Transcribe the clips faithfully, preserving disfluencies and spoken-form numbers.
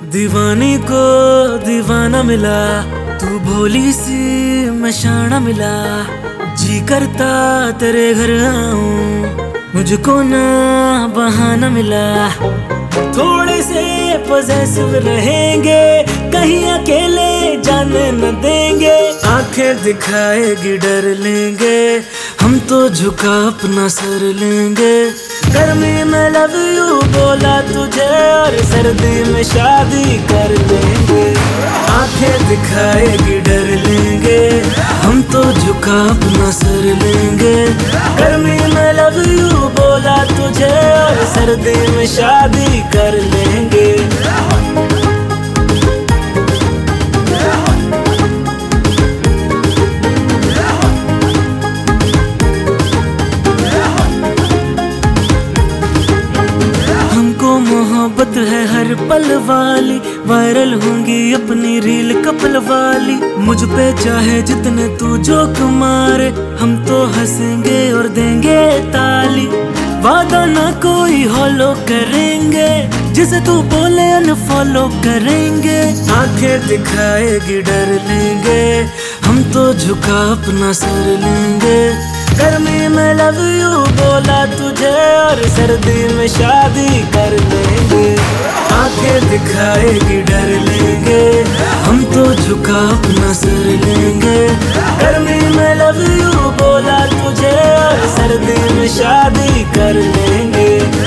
दीवानी को दीवाना मिला, तू भोली सी मैं शाना मिला। जी करता तेरे घर आऊं, मुझको ना बहाना मिला। थोड़े से पॉसेसिव रहेंगे, कहीं अकेले जाने न देंगे। आंखें दिखाएगी डर लेंगे, हम तो झुका अपना सर लेंगे। गर्मी में लव यू बोला तुझे और सर्दी में शादी कर लेंगे। आंखें दिखाएगी डर लेंगे, हम तो झुका अपना सर लेंगे। गर्मी में लव यू बोला तुझे और सर्दी में शादी कर लेंगे। मोहब्बत है हर पल वाली, वायरल होंगी अपनी रील कपल वाली। मुझ पे चाहे जितने तू जोक मारे, हम तो हंसेंगे और देंगे ताली। वादा ना कोई हॉलो करेंगे, जिसे तू बोले अनफॉलो करेंगे। आंखें दिखाएगी डर लेंगे, हम तो झुका अपना सर लेंगे। गर्मी में लव यू बोला तुझे और सर्दी में शादी कर लेंगे। आंखें दिखाएगी डर लेंगे, हम तो झुका अपना सर लेंगे। गर्मी में लव यू बोला तुझे और सर्दी में शादी कर लेंगे।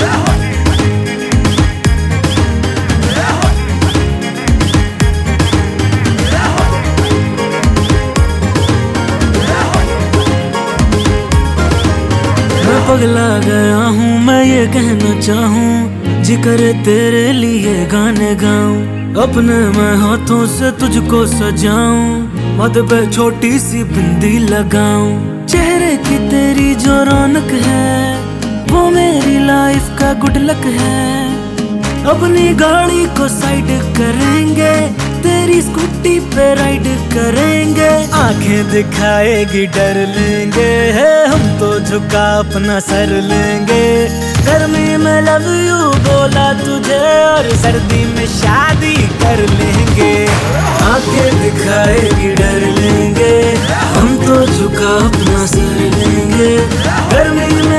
पगला गया हूँ मैं ये कहना चाहूँ, जिक्र तेरे लिए गाने गाऊं। अपने मैं हाथों से तुझको सजाऊं, मद पे छोटी सी बिंदी लगाऊं। चेहरे की तेरी जो रौनक है, वो मेरी लाइफ का गुड लक है। अपनी गाड़ी को साइड करेंगे, तेरी स्कूटी पे राइड करेंगे। आंखें दिखाएगी डर लेंगे, हम तो झुका अपना सर लेंगे। गर्मी में लव यू बोला तुझे और सर्दी में शादी कर लेंगे। आंखें दिखाएगी डर लेंगे, हम तो झुका अपना सर लेंगे। गर्मी में